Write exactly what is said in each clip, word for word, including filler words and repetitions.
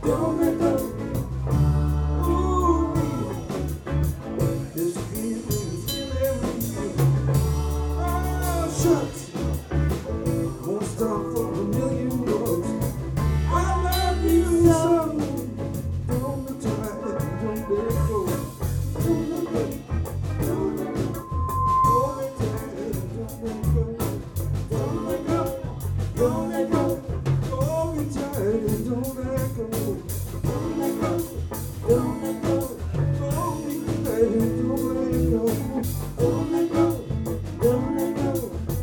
don't let go. Ooh, this feeling's killing me. Oh, shucks, won't stop for a million bucks. I love you so. Don't let try, don't let go. Don't let go. Don't let go. Don't let try, don't let go. Don't let go. Don't let go. Don't let try, don't let go. Don't let go. Don't let go. Don't let try, don't let go. Don't let go. Don't let go.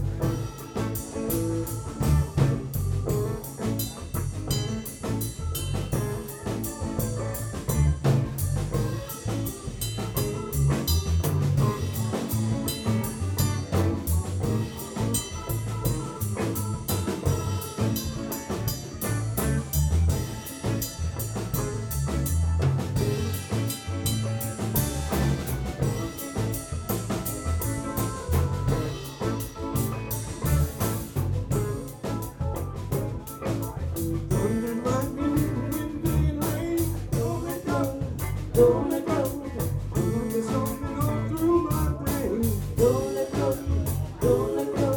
Thunder, lightning, wind, and rain. Don't let go. Don't let go. Wind is coming all through my brain. Don't let go. Don't let go.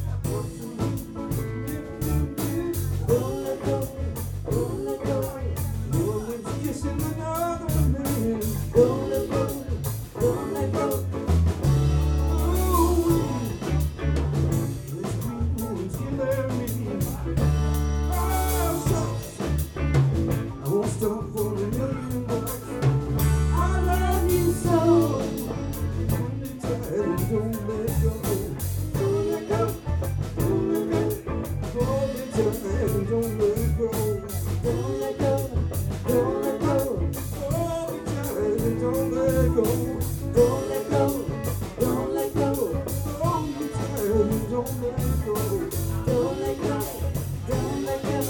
Don't let go. Don't let go. Your lips kissing another man. Don't let go. Don't let go. Ooh, this feeling's killing me. Oh, shucks, I won't stop for a million bucks. I love you so. Don't let try, don't let go. Don't let go. Don't let go. Don't let try, don't let go. Don't let go. Don't let go. Don't let try, don't let go. Don't let go. Don't let go. Don't let try, don't let go. Don't let go. Don't let go.